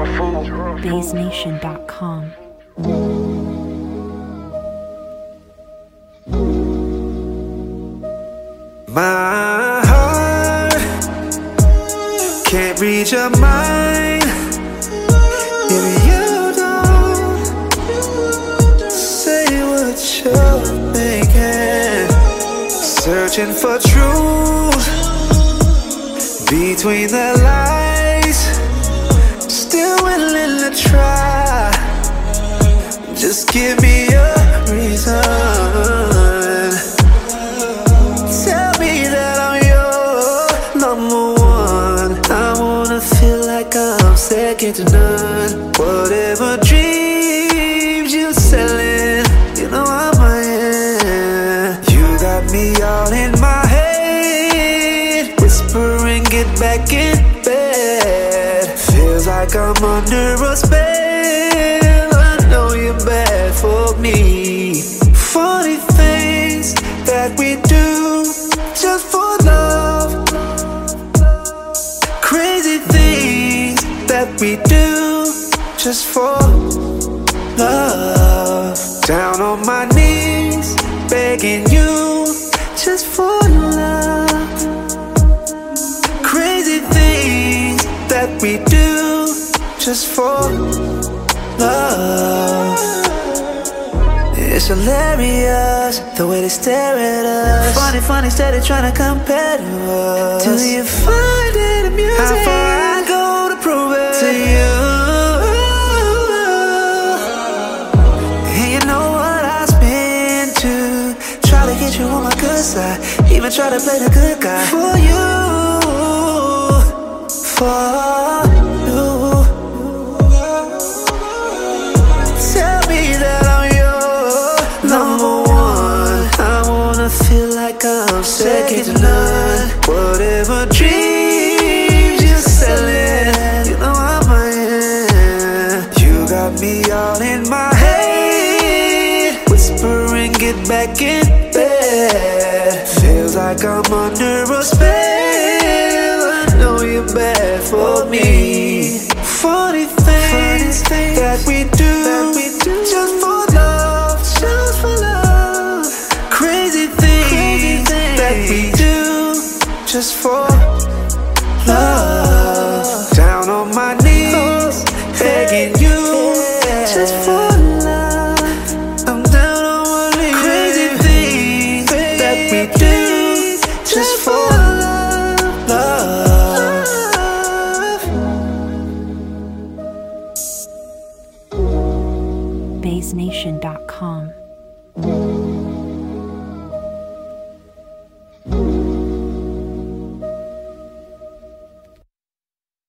BaseNation.com. My heart can't read your mind if you don't say what you're thinking. Searching for truth between the lies, still willing to try. Just give me a reason. Tell me that I'm your number one. I wanna feel like I'm second to none. Whatever dreams you selling, you know I'm in. You got me all in my head, whispering, get back in bed. Feels like I'm under a spell. I know you're bad for me. Funny things that we do just for love. Crazy things that we do just for love. Down on my knees, begging you just for love. Crazy things that we do just for love. It's hilarious the way they stare at us. Funny, steady trying to compare to us. Do you find it amusing how far I go to prove it to you? And you know what I spin to try to get you on my good side, even try to play the good guy for you, for you. Tell me that I'm number one. I wanna feel like I'm second to none. Whatever dreams you're selling, you know I'm in. You got me all in my head, whispering, get back in bed. Feels like I'm under a spell. I know you're bad for me. Funny things that we do just for love, just for love. Crazy things that we do just for love. Down on my knees, begging you just for love. I'm down on my knees. Crazy things that we do just for love. BaseNation.com.